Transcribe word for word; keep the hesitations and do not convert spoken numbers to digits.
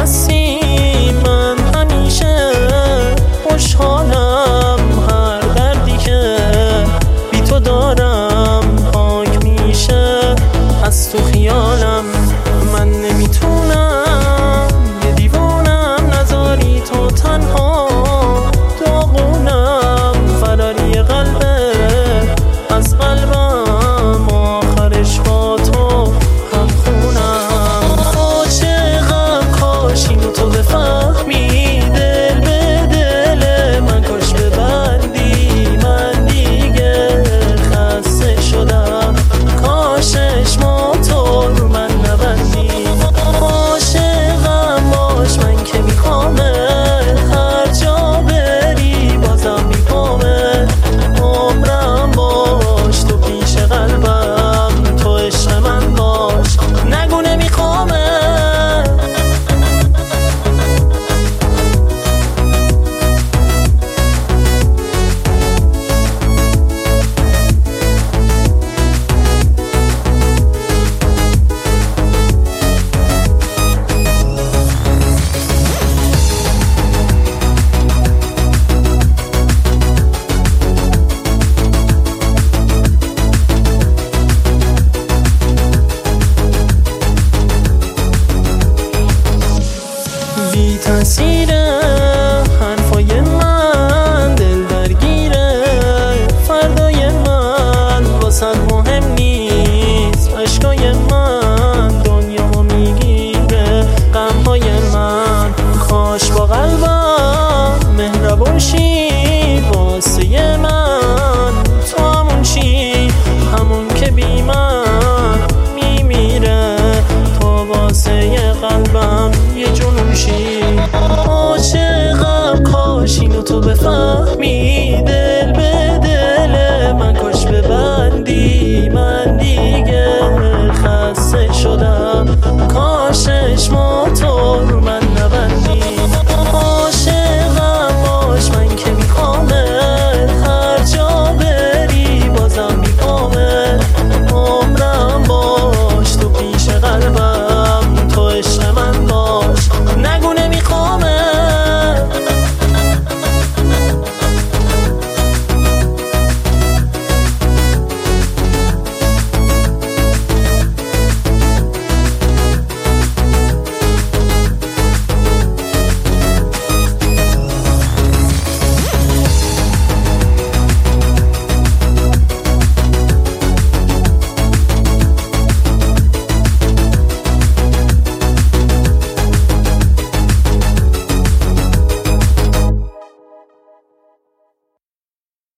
هستی من همیشه خوشحالم. هر دردی که بی تو دارم پاک میشه از تو خیالم. من نمیتونم یه دیوونم نذاری تو تنها، داغونم فراری قلبه از قلبم، آخرش با تو هم خونم. عاشقم کاش اینو تو بفهمی، دل به دل من کاش ببندی. من دیگه خسته شدم، کاشش موتور من نبندی. عاشقم باش من که میخوامه، هر جا بری بازم میپامه. عمرم باش تو پیش قلبم، تو عشق من باش نگو نمیخوامه. بی تاثیر حرفای من دل درگیره، فردای من واسه مهم نیست. عشقای من دنیامو میگیره، غمهای من کاش با قلبم مهربون شی. واسه من تو همون چی، همون که بی من میمیره. تو واسه قلبم یه جنون شی. عاشقم کاش اینو تو بفهمی، دل به دل من کاش ببندی. من دیگه خسته شدم، کاشش ما